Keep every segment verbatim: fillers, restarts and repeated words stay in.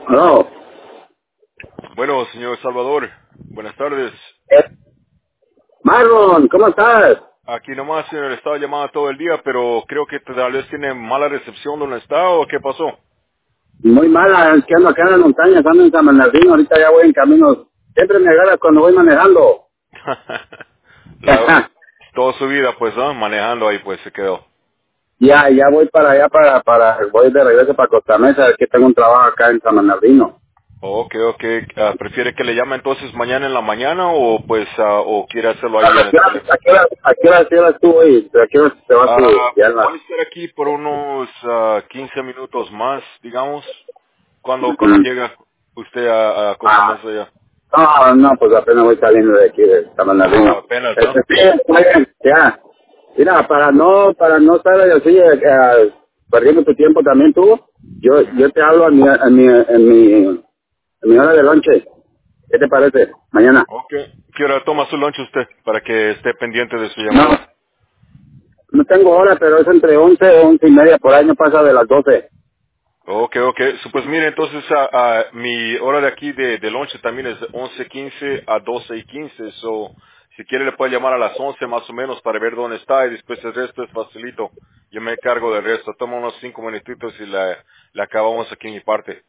No. Bueno, señor Salvador, buenas tardes. Eh, Marlon, ¿cómo estás? Aquí nomás, señor, estaba llamando todo el día, pero creo que tal vez tiene mala recepción donde está, ¿o qué pasó? Muy mala, es que ando acá en las montañas, ando en San Bernardino, ahorita ya voy en camino. Siempre me agarras cuando voy manejando. La, toda su vida, pues, ¿no? Manejando ahí, pues, se quedó. ya, ya voy para allá, para, para, voy de regreso para Costa Mesa, que tengo un trabajo acá en San Bernardino. Ok, ok. Ah, ¿prefiere que le llame entonces mañana en la mañana o, pues, ah, o quiere hacerlo ahí en ¿A el qué hora, teléfono? a qué hora, a qué hora, a qué hora tú hoy? ¿A qué hora te vas tú? Ah, Ya en la... voy a estar aquí por unos ah, quince minutos más, digamos. Cuando, cuando Ujú. llega usted a, a Costa Ah, Mesa ya. no, no, pues apenas voy saliendo de aquí, de San Ah, Bernardino. apenas, ¿no? Este, sí, está bien, ya. Mira, para no, para no estar así, eh, eh, perdiendo tu tiempo también tú, yo, yo te hablo en mi, en mi, en mi, en mi hora de lonche. ¿Qué te parece? Mañana. Ok. ¿Qué hora toma su lunch usted para que esté pendiente de su No, llamada? no tengo hora, pero es entre once o once y media, por ahí no pasa de las doce. Ok, ok. So, pues mire, entonces ah, ah, mi hora de aquí de, de lunch también es de once quince a doce y quince. So, si quiere le puede llamar a las once más o menos para ver dónde está y después el resto es facilito. Yo me encargo del resto. Toma unos cinco minutitos y la, la acabamos aquí en mi parte.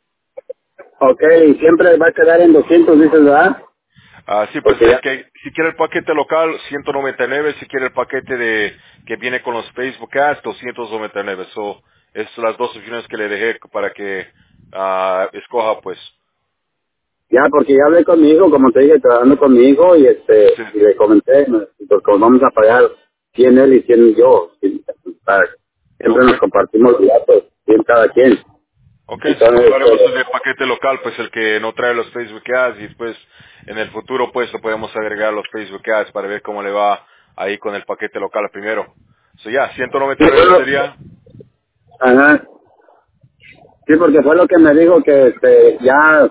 Ok, siempre va a quedar en doscientos, dices, ¿verdad? Ah, sí, pues Porque el ya, que, si quiere el paquete local, ciento noventa y nueve, si quiere el paquete de, que viene con los Facebook Ads, doscientos noventa y nueve. So, es las dos opciones que le dejé para que, ah, escoja, pues. ya, porque ya hablé con mi hijo, como te dije, trabajando con mi hijo, y este, Sí. y le comenté, pues como vamos a pagar cien él y cien yo, y, para, siempre Ok. nos compartimos los datos, cien cada quien. Ok, so, pues Entonces, lo haremos el este, de paquete local, pues el que no trae los Facebook Ads y después en el futuro pues lo podemos agregar a los Facebook Ads para ver cómo le va ahí con el paquete local primero. So ya, ciento noventa sí, y nueve bueno, sería. ajá, sí, porque fue lo que me dijo que este, ya,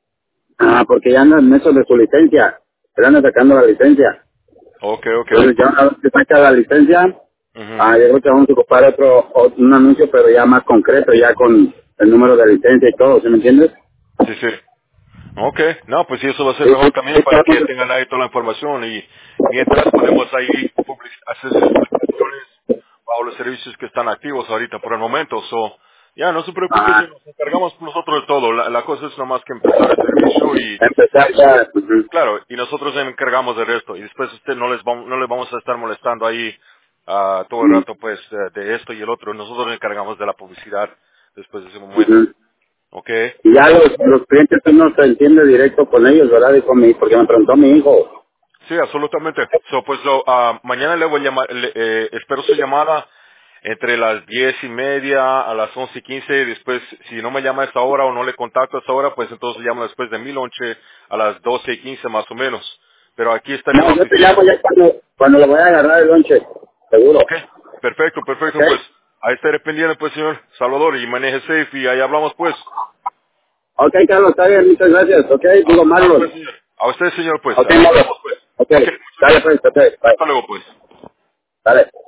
ah, porque ya andan en eso de su licencia, pero andan sacando la licencia. Ok, ok. Entonces ya una vez que saca la licencia, Ujú. ah, yo creo que vamos a ocupar otro, o- un anuncio, pero ya más concreto, ya con el número de licencia y todo, ¿sí me entiendes? Sí, sí. Ok, no, pues sí, eso va a ser Sí, sí, mejor también sí, para que estamos- tengan ahí toda la información y mientras podemos ahí public- hacer sus publicaciones bajo los servicios que están activos ahorita por el momento. So, ya, no se preocupe, si ajá, nos encargamos nosotros de todo. La, la cosa es nomás que empezar el servicio y, empezar ya, ujú, claro, y nosotros nos encargamos del resto. Y después usted no les vamos, no les vamos a estar molestando ahí ah, todo el ujú, rato, pues, de, de esto y el otro. Nosotros nos encargamos de la publicidad después de ese momento. ujú. Ok. Y ya So, los, los clientes uno se entiende directo con ellos, ¿verdad? Dijo mi, porque me preguntó mi hijo. sí, absolutamente. So, pues lo, ah, mañana le voy a llamar, le- eh, espero su llamada entre las diez y media a las once y quince. Después, si no me llama a esa hora o no le contacto a esa hora, pues entonces llamo después de mi lonche a las doce y quince más o menos. Pero aquí estaré en la No, yo te llamo oficina. ya cuando, cuando le voy a agarrar el lonche, seguro. Ok, perfecto, perfecto, ¿Ok? pues ahí estaré pendiente, pues señor Salvador, y maneje safe y ahí hablamos pues. Ok, Carlos, está bien, muchas gracias. Ok, Ah, digo claro pues Marlon. señor. A usted señor, pues, Ok, ahí Marlon. hablamos pues. Ok, Ok, muchas dale gracias. pues, ok, bye. Hasta luego pues. Dale.